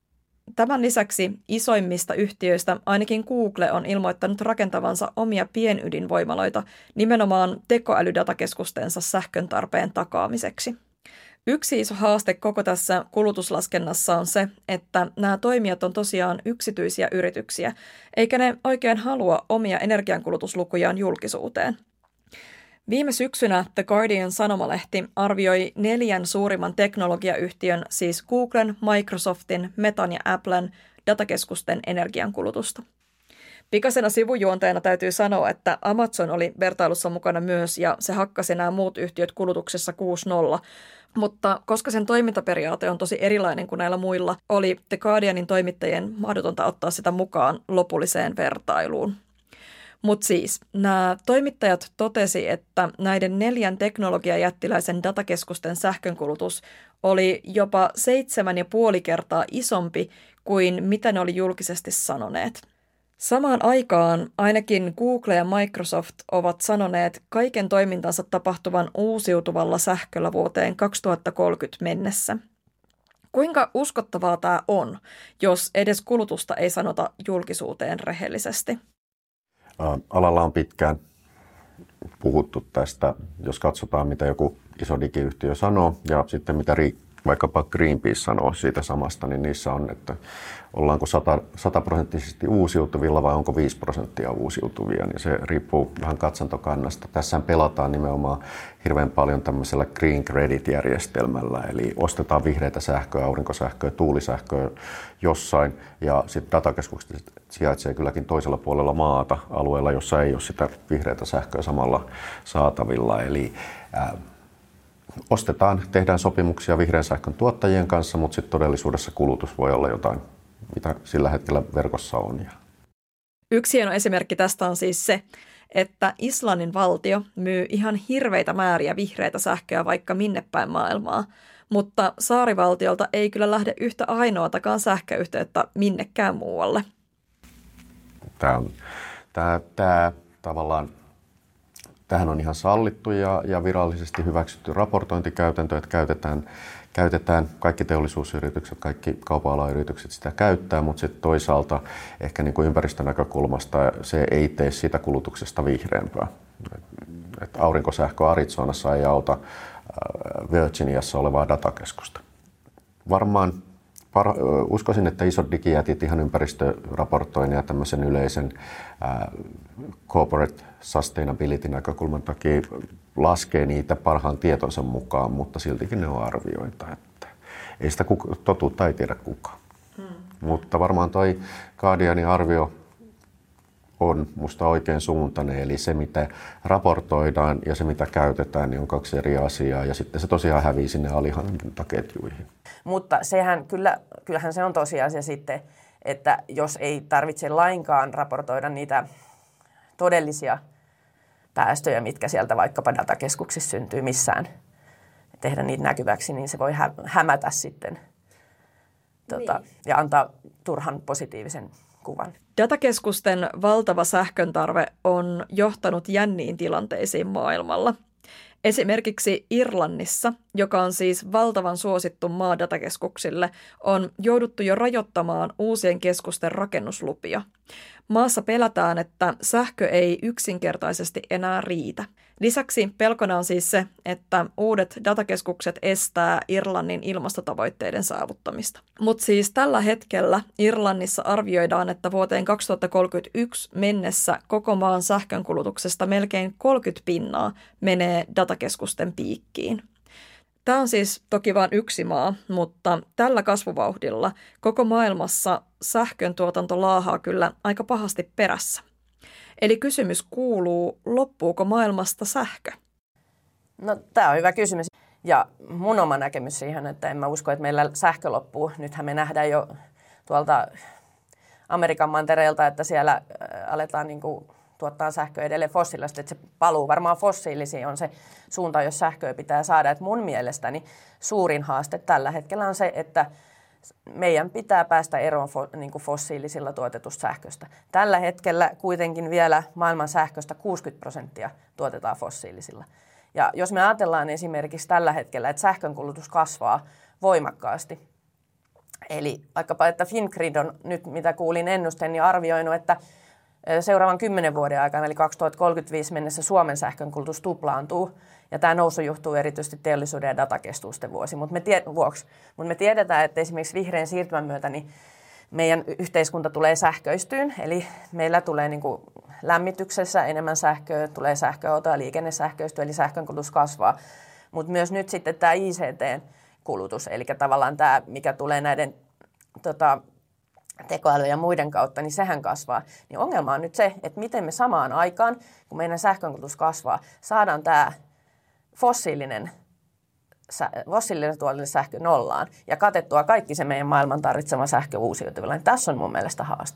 Speaker 2: Tämän lisäksi isoimmista yhtiöistä ainakin Google on ilmoittanut rakentavansa omia pienydinvoimaloita nimenomaan tekoälydatakeskustensa sähkön tarpeen takaamiseksi. Yksi iso haaste koko tässä kulutuslaskennassa on se, että nämä toimijat on tosiaan yksityisiä yrityksiä, eikä ne oikein halua omia energiankulutuslukujaan julkisuuteen. Viime syksynä The Guardian sanomalehti arvioi 4 suurimman teknologiayhtiön, siis Googlen, Microsoftin, Metan ja Applen datakeskusten energiankulutusta. Pikaisena sivujuonteena täytyy sanoa, että Amazon oli vertailussa mukana myös ja se hakkasi nämä muut yhtiöt kulutuksessa 6-0, mutta koska sen toimintaperiaate on tosi erilainen kuin näillä muilla, oli The Guardianin toimittajien mahdotonta ottaa sitä mukaan lopulliseen vertailuun. Mutta siis nämä toimittajat totesi, että näiden 4 teknologiajättiläisen datakeskusten sähkönkulutus oli jopa 7,5 kertaa isompi kuin mitä ne oli julkisesti sanoneet. Samaan aikaan ainakin Google ja Microsoft ovat sanoneet kaiken toimintansa tapahtuvan uusiutuvalla sähköllä vuoteen 2030 mennessä. Kuinka uskottavaa tämä on, jos edes kulutusta ei sanota julkisuuteen rehellisesti?
Speaker 4: Alalla on pitkään puhuttu tästä, jos katsotaan mitä joku iso digiyhtiö sanoo ja sitten mitä vaikkapa Greenpeace sanoo siitä samasta, niin niissä on, että ollaanko 100% uusiutuvilla vai onko 5% uusiutuvia, niin se riippuu vähän katsantokannasta. Tässä pelataan nimenomaan hirveän paljon tämmöisellä green credit-järjestelmällä, eli ostetaan vihreitä sähköä, aurinkosähköä, tuulisähköä jossain, ja sitten datakeskukset sijaitsee kylläkin toisella puolella maata, alueella, jossa ei ole sitä vihreitä sähköä samalla saatavilla, eli tehdään sopimuksia vihreän sähkön tuottajien kanssa, mutta sitten todellisuudessa kulutus voi olla jotain, mitä sillä hetkellä verkossa on.
Speaker 2: Yksi hieno esimerkki tästä on siis se, että Islannin valtio myy ihan hirveitä määriä vihreitä sähköä vaikka minne päin maailmaa, mutta saarivaltiolta ei kyllä lähde yhtä ainoatakaan sähköyhteyttä minnekään muualle.
Speaker 4: Tämähän on ihan sallittu ja virallisesti hyväksytty raportointikäytäntö, että käytetään kaikki teollisuusyritykset, kaikki kaupan yritykset sitä käyttää, mutta sitten toisaalta ehkä niin kuin ympäristönäkökulmasta se ei tee sitä kulutuksesta vihreämpää. Et aurinkosähkö Arizonassa ei auta Virginiassa olevaa datakeskusta. Varmaan uskoisin, että isot digijätit ihan ympäristöraportoinnin ja tämmöisen yleisen corporate sustainability-näkökulman takia laskee niitä parhaan tietonsa mukaan, mutta siltikin ne on arvioita. Että ei sitä totuutta ei tiedä kukaan. Mutta varmaan toi Guardianin arvio on musta oikein suuntainen, eli se mitä raportoidaan ja se mitä käytetään, niin on 2 eri asiaa ja sitten se tosiaan hävii sinne alihankintaketjuihin.
Speaker 3: Mutta kyllähän se on tosiasia sitten, että jos ei tarvitse lainkaan raportoida niitä todellisia päästöjä, mitkä sieltä vaikkapa datakeskuksissa syntyy missään, tehdä niitä näkyväksi, niin se voi hämätä sitten ja antaa turhan positiivisen kuvan.
Speaker 2: Datakeskusten valtava sähköntarve on johtanut jänniin tilanteisiin maailmalla. Esimerkiksi Irlannissa, joka on siis valtavan suosittu maa datakeskuksille, on jouduttu jo rajoittamaan uusien keskusten rakennuslupia. Maassa pelätään, että sähkö ei yksinkertaisesti enää riitä. Lisäksi pelkona on siis se, että uudet datakeskukset estää Irlannin ilmastotavoitteiden saavuttamista. Mutta siis tällä hetkellä Irlannissa arvioidaan, että vuoteen 2031 mennessä koko maan sähkönkulutuksesta melkein 30% menee datakeskusten piikkiin. Tämä on siis toki vain yksi maa, mutta tällä kasvuvauhdilla koko maailmassa sähkön tuotanto laahaa kyllä aika pahasti perässä. Eli kysymys kuuluu, loppuuko maailmasta sähkö?
Speaker 3: No tämä on hyvä kysymys. Ja mun oma näkemys siihen, että en mä usko, että meillä sähkö loppuu. Nythän me nähdään jo tuolta Amerikan mantereelta, että siellä aletaan tuottaa sähköä edelleen fossiilista, että se paluu varmaan fossiilisiin on se suunta, jos sähköä pitää saada. Et mun mielestäni suurin haaste tällä hetkellä on se, että meidän pitää päästä eroon fossiilisilla tuotetusta sähköstä. Tällä hetkellä kuitenkin vielä maailman sähköstä 60% tuotetaan fossiilisilla. Ja jos me ajatellaan esimerkiksi tällä hetkellä, että sähkönkulutus kasvaa voimakkaasti, Eli vaikkapa, että Fingrid on nyt, mitä kuulin ennusteen, niin arvioinut, että seuraavan 10 vuoden aikana, eli 2035 mennessä Suomen sähkönkulutus tuplaantuu. Ja tämä nousu johtuu erityisesti teollisuuden ja datakeskusten vuoksi. Mutta me tiedetään, että esimerkiksi vihreän siirtymän myötä niin meidän yhteiskunta tulee sähköistyyn. Eli meillä tulee niin kuin lämmityksessä enemmän sähköä, tulee sähköautoja, liikenne sähköistyy, eli sähkönkulutus kasvaa. Mutta myös nyt sitten tämä ICT-kulutus, eli tavallaan tämä, mikä tulee näiden tekoäly ja muiden kautta, niin sehän kasvaa. Niin ongelma on nyt se, että miten me samaan aikaan, kun meidän sähkönkulutus kasvaa, saadaan tämä fossiilinen tuollinen sähkö nollaan ja katettua kaikki se meidän maailman tarvitsema sähkö uusiutuvilla. Niin tässä on mun mielestä haaste.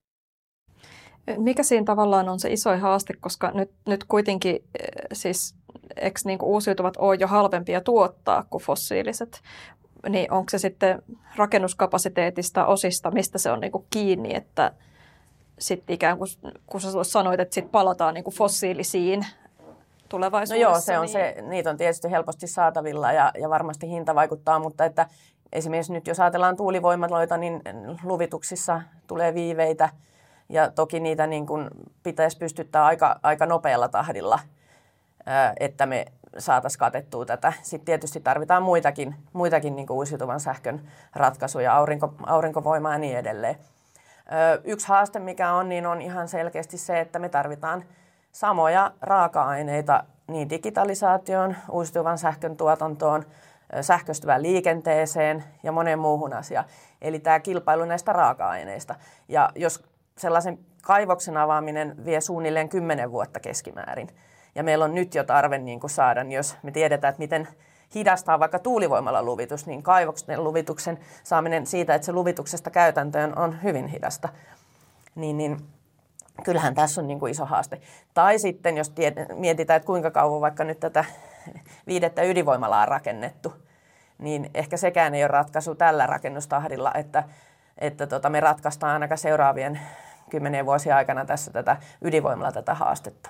Speaker 2: Mikä siinä tavallaan on se isoin haaste, koska nyt kuitenkin siis eikö niin kuin uusiutuvat ole jo halvempia tuottaa kuin fossiiliset, niin onko se sitten rakennuskapasiteetista, osista, mistä se on niin kuin kiinni, että sitten ikään kuin, kun sä sanoit, että sitten palataan niin kuin fossiilisiin tulevaisuudessa.
Speaker 3: No joo, se on se, niitä on tietysti helposti saatavilla ja varmasti hinta vaikuttaa, mutta että esimerkiksi nyt jos ajatellaan tuulivoimaloita, niin luvituksissa tulee viiveitä ja toki niitä niin kuin pitäisi pystyttää aika nopealla tahdilla, että me saataisiin katettua tätä. Sitten tietysti tarvitaan muitakin niin kuin uusiutuvan sähkön ratkaisuja, aurinkovoimaa ja niin edelleen. Yksi haaste, mikä on, niin on ihan selkeästi se, että me tarvitaan samoja raaka-aineita niin digitalisaatioon, uusiutuvan sähkön tuotantoon, sähköistyvään liikenteeseen ja moneen muuhun asiaan. Eli tämä kilpailu näistä raaka-aineista. Ja jos sellaisen kaivoksen avaaminen vie suunnilleen 10 vuotta keskimäärin, ja meillä on nyt jo tarve niin kuin saada, niin jos me tiedetään, että miten hidastaa vaikka tuulivoimalla luvitus, niin kaivoksen luvituksen saaminen siitä, että se luvituksesta käytäntöön on hyvin hidasta, niin kyllähän tässä on niin kuin iso haaste. Tai sitten, jos mietitään, että kuinka kauan vaikka nyt tätä 5. ydinvoimalaa on rakennettu, niin ehkä sekään ei ole ratkaisu tällä rakennustahdilla, että me ratkaistaan ainakaan seuraavien 10 vuosien aikana tässä tätä ydinvoimalla tätä haastetta.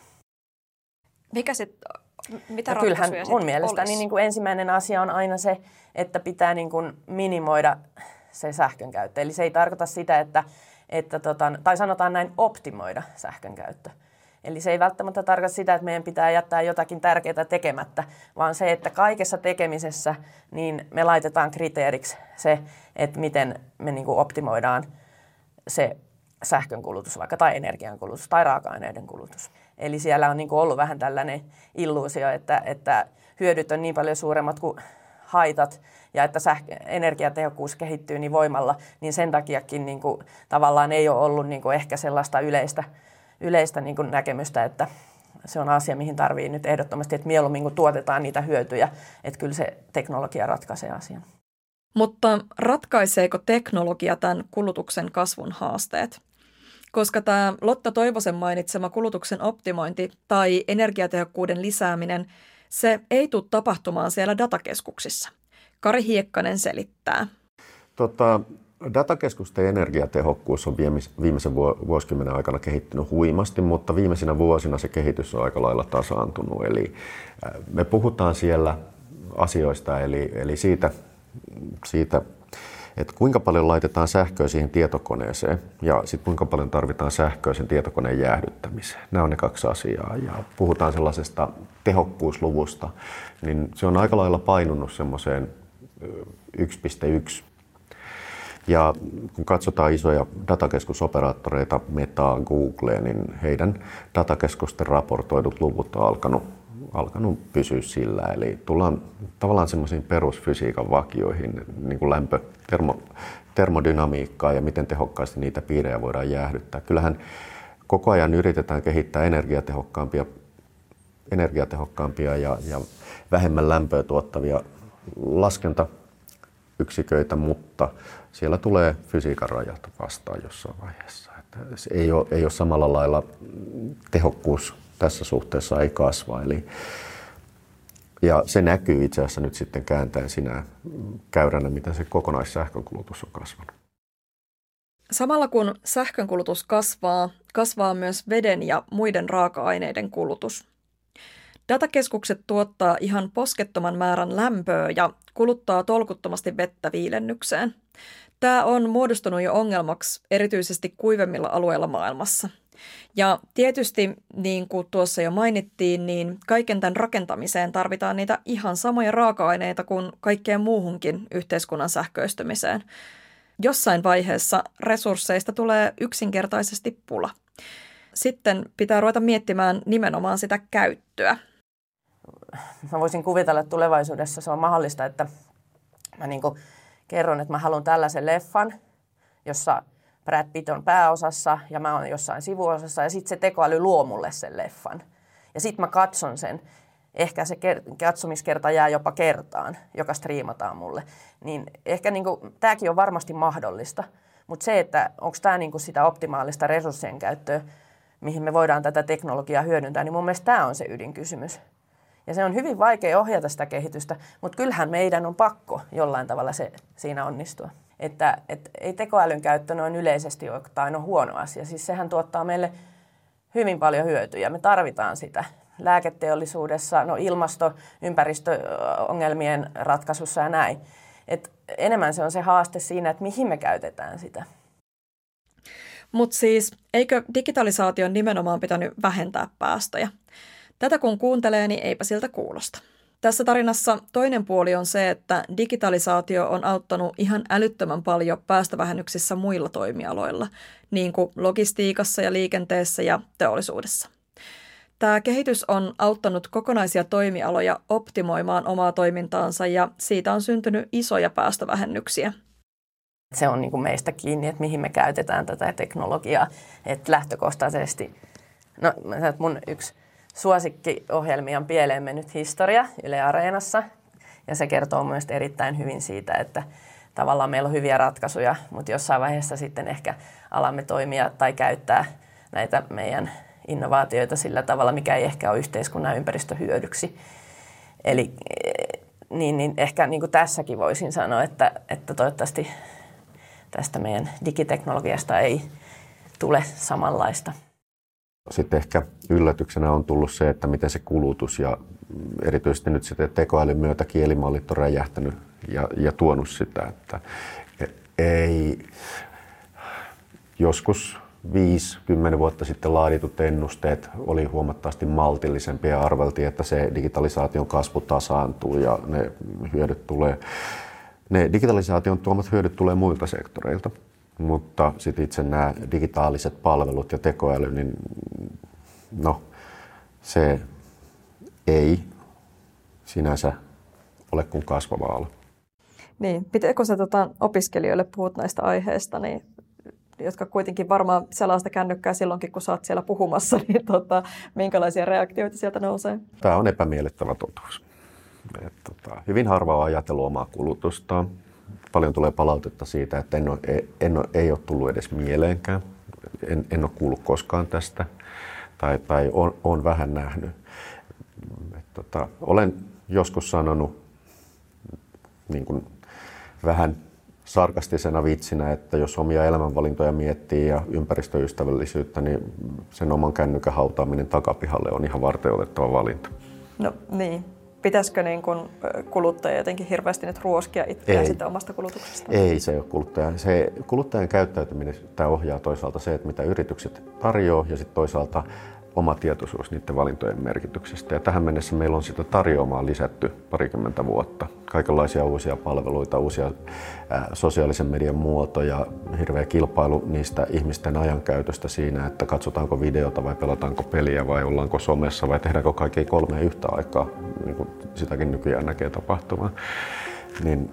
Speaker 2: Mitä
Speaker 3: kyllähän mun mielestäni niin kuin ensimmäinen asia on aina se, että pitää niin kuin minimoida se sähkön käyttö. Eli se ei tarkoita sitä, tai sanotaan näin, optimoida sähkön käyttö. Eli se ei välttämättä tarkoita sitä, että meidän pitää jättää jotakin tärkeää tekemättä, vaan se, että kaikessa tekemisessä niin me laitetaan kriteeriksi se, että miten me niin kuin optimoidaan se sähkönkulutus vaikka tai energiankulutus tai raaka-aineiden kulutus. Eli siellä on niin kuin ollut vähän tällainen illuusio, että hyödyt on niin paljon suuremmat kuin haitat ja että energiatehokkuus kehittyy niin voimalla, niin sen takiakin niin kuin tavallaan ei ole ollut niin kuin ehkä sellaista yleistä niin kuin näkemystä, että se on asia, mihin tarvii nyt ehdottomasti, että mieluummin kun tuotetaan niitä hyötyjä, että kyllä se teknologia ratkaisee asian.
Speaker 2: Mutta ratkaiseeko teknologia tämän kulutuksen kasvun haasteet? Koska tämä Lotta Toivosen mainitsema kulutuksen optimointi tai energiatehokkuuden lisääminen, se ei tule tapahtumaan siellä datakeskuksissa. Kari Hiekkanen selittää.
Speaker 4: Datakeskusten energiatehokkuus on viimeisen vuosikymmenen aikana kehittynyt huimasti, mutta viimeisinä vuosina se kehitys on aika lailla tasaantunut. Eli me puhutaan siellä asioista, eli siitä, että kuinka paljon laitetaan sähköä siihen tietokoneeseen ja sitten kuinka paljon tarvitaan sähköä sen tietokoneen jäähdyttämiseen. Nämä on ne 2 asiaa. Ja puhutaan sellaisesta tehokkuusluvusta, niin se on aika lailla painunut semmoiseen 1,1. Ja kun katsotaan isoja datakeskusoperaattoreita, Metaa, Googlea, niin heidän datakeskusten raportoidut luvut on alkanut pysyä sillä. Eli tullaan tavallaan semmoisiin perusfysiikan vakioihin, niin kuin termodynamiikkaa ja miten tehokkaasti niitä piirejä voidaan jäähdyttää. Kyllähän koko ajan yritetään kehittää energiatehokkaampia ja vähemmän lämpöä tuottavia laskentayksiköitä, mutta siellä tulee fysiikan rajat vastaan jossain vaiheessa. Että se ei ole samalla lailla tehokkuus tässä suhteessa ei kasva. Ja se näkyy itse asiassa nyt sitten kääntäen sinä käyränä, miten se kokonaissähkönkulutus on kasvanut.
Speaker 2: Samalla kun sähkönkulutus kasvaa myös veden ja muiden raaka-aineiden kulutus. Datakeskukset tuottaa ihan poskettoman määrän lämpöä ja kuluttaa tolkuttomasti vettä viilennykseen. Tämä on muodostunut jo ongelmaksi erityisesti kuivemmilla alueilla maailmassa. Ja tietysti, niin kuin tuossa jo mainittiin, niin kaiken tämän rakentamiseen tarvitaan niitä ihan samoja raaka-aineita kuin kaikkeen muuhunkin yhteiskunnan sähköistymiseen. Jossain vaiheessa resursseista tulee yksinkertaisesti pula. Sitten pitää ruveta miettimään nimenomaan sitä käyttöä.
Speaker 3: Mä voisin kuvitella, että tulevaisuudessa se on mahdollista, että mä kerron, että mä haluan tällaisen leffan, jossa Brad Pitt on pääosassa ja mä oon jossain sivuosassa ja sitten se tekoäly luo mulle sen leffan. Ja sitten mä katson sen. Ehkä se katsomiskerta jää jopa kertaan, joka striimataan mulle. Niin ehkä tämäkin on varmasti mahdollista. Mutta se, että onko tämä sitä optimaalista resurssien käyttöä, mihin me voidaan tätä teknologiaa hyödyntää, niin mun mielestä tämä on se ydinkysymys. Ja se on hyvin vaikea ohjata sitä kehitystä, mutta kyllähän meidän on pakko jollain tavalla siinä onnistua. Että ei tekoälyn käyttö noin yleisesti ottaen ole huono asia. Siis sehän tuottaa meille hyvin paljon hyötyjä. Me tarvitaan sitä lääketeollisuudessa, ilmasto-, ympäristöongelmien ratkaisussa ja näin. Et enemmän se on se haaste siinä, että mihin me käytetään sitä.
Speaker 2: Mutta siis eikö digitalisaation nimenomaan pitänyt vähentää päästöjä? Tätä kun kuuntelee, niin eipä siltä kuulosta. Tässä tarinassa toinen puoli on se, että digitalisaatio on auttanut ihan älyttömän paljon päästövähennyksissä muilla toimialoilla, niin kuin logistiikassa ja liikenteessä ja teollisuudessa. Tämä kehitys on auttanut kokonaisia toimialoja optimoimaan omaa toimintaansa ja siitä on syntynyt isoja päästövähennyksiä.
Speaker 3: Se on meistä kiinni, että mihin me käytetään tätä teknologiaa. Että lähtökohtaisesti, mun yksi suosikkiohjelmia on Pieleen mennyt historia Yle Areenassa. Ja se kertoo myös erittäin hyvin siitä, että tavallaan meillä on hyviä ratkaisuja, mutta jossain vaiheessa sitten ehkä alamme toimia tai käyttää näitä meidän innovaatioita sillä tavalla, mikä ei ehkä ole yhteiskunnan ympäristöhyödyksi. Eli niin ehkä tässäkin voisin sanoa, että toivottavasti tästä meidän digiteknologiasta ei tule samanlaista.
Speaker 4: Sitten ehkä yllätyksenä on tullut se, että miten se kulutus ja erityisesti nyt sitten tekoälyn myötä kielimallit on räjähtänyt ja tuonut sitä, että ei joskus 5-10 vuotta sitten laaditut ennusteet oli huomattavasti maltillisempia ja arveltiin, että se digitalisaation kasvu tasaantuu ja ne digitalisaation tuomat hyödyt tulee muilta sektoreilta. Mutta sitten itse nämä digitaaliset palvelut ja tekoäly, niin se ei sinänsä ole kuin kasvava ala.
Speaker 2: Niin, pitääkö sä opiskelijoille puhut näistä aiheista, niin, jotka kuitenkin varmaan selaa sitä kännykkää silloinkin, kun sä oot siellä puhumassa, niin minkälaisia reaktioita sieltä nousee?
Speaker 4: Tämä on epämiellyttävä totuus. Hyvin harva on ajatellut omaa kulutustaan. Paljon tulee palautetta siitä, että ei ole tullut edes mieleenkään. En ole kuullut koskaan tästä tai on vähän nähnyt. Olen joskus sanonut niin kuin vähän sarkastisena vitsinä, että jos omia elämänvalintoja miettii ja ympäristöystävällisyyttä, niin sen oman kännykän hautaaminen takapihalle on ihan varteenotettava valinta.
Speaker 2: No niin. Pitäisikö kuluttaja jotenkin hirveästi nyt ruoskia itseään sitten omasta kulutuksesta?
Speaker 4: Ei se ole kuluttaja. Se kuluttajan käyttäytyminen tämä ohjaa toisaalta se, että mitä yritykset tarjoaa ja sitten toisaalta oma tietoisuus niiden valintojen merkityksestä. Ja tähän mennessä meillä on sitä tarjoamaan lisätty 20 vuotta. Kaikenlaisia uusia palveluita, uusia sosiaalisen median muotoja, hirveä kilpailu niistä ihmisten ajankäytöstä siinä, että katsotaanko videota vai pelataanko peliä vai ollaanko somessa vai tehdäänkö kaikki 3 yhtä aikaa, niin kuin sitäkin nykyään näkee tapahtumaan. Niin,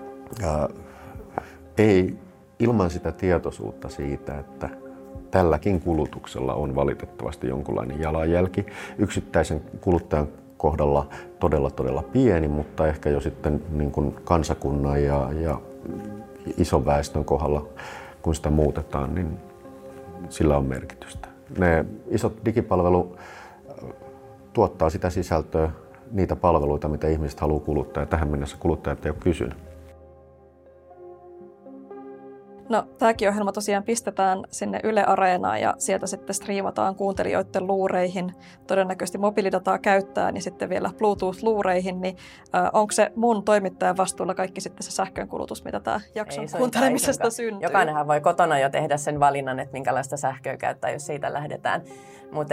Speaker 4: ei ilman sitä tietoisuutta siitä, että tälläkin kulutuksella on valitettavasti jonkunlainen jalanjälki. Yksittäisen kuluttajan kohdalla todella pieni, mutta ehkä jo sitten niin kuin kansakunnan ja ison väestön kohdalla, kun sitä muutetaan, niin sillä on merkitystä. Ne isot digipalvelut tuottaa sitä sisältöä, niitä palveluita, mitä ihmiset haluaa kuluttaa, ja tähän mennessä kuluttajat ei ole kysynyt.
Speaker 2: No, tämäkin ohjelma tosiaan pistetään sinne Yle Areenaan ja sieltä sitten striimataan kuuntelijoiden luureihin. Todennäköisesti mobiilidataa käyttää, niin sitten vielä Bluetooth-luureihin. Niin onko se mun toimittajan vastuulla kaikki sitten se sähkönkulutus, mitä tämä jakson kuuntelemisesta syntyy?
Speaker 3: Jokainenhan voi kotona jo tehdä sen valinnan, että minkälaista sähköä käyttää, jos siitä lähdetään. Mutta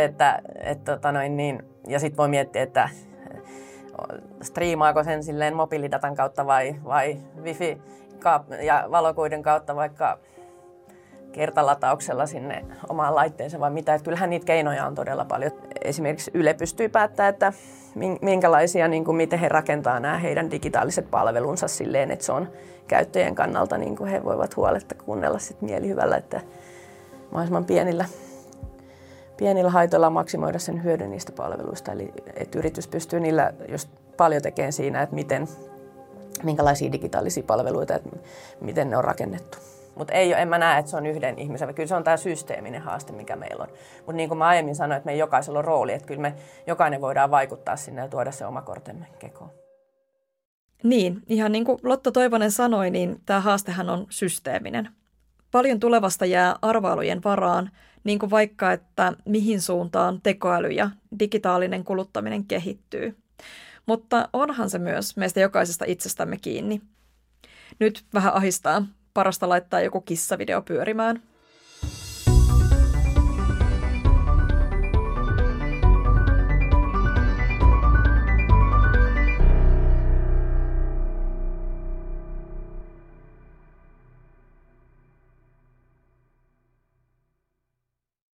Speaker 3: ja sitten voi miettiä, että striimaako sen silleen mobiilidatan kautta vai wifi ja valokuiden kautta vaikka kertalatauksella sinne omaan laitteensa vai mitä. Että kyllähän niitä keinoja on todella paljon. Esimerkiksi Yle pystyy päättämään, että minkälaisia, niin kuin miten he rakentaa nämä heidän digitaaliset palvelunsa silleen, että se on käyttäjien kannalta, niin kuin he voivat huoletta kuunnella sit mielihyvällä, että mahdollisimman pienillä haitoilla maksimoida sen hyödyn niistä palveluista. Eli että yritys pystyy niillä just paljon tekemään siinä, että minkälaisia digitaalisia palveluita, että miten ne on rakennettu. Mutta en mä näe, että se on yhden ihmisen, kyllä se on tämä systeeminen haaste, mikä meillä on. Mutta niin kuin mä aiemmin sanoin, että me jokaisella on rooli, että kyllä me jokainen voidaan vaikuttaa sinne ja tuoda se oma kortemme kekoon.
Speaker 2: Niin, ihan niin kuin Lotta Toivonen sanoi, niin tämä haastehan on systeeminen. Paljon tulevasta jää arvailujen varaan, niin kuin vaikka, että mihin suuntaan tekoäly ja digitaalinen kuluttaminen kehittyy. Mutta onhan se myös meistä jokaisesta itsestämme kiinni. Nyt vähän ahistaa. Parasta laittaa joku kissavideo pyörimään.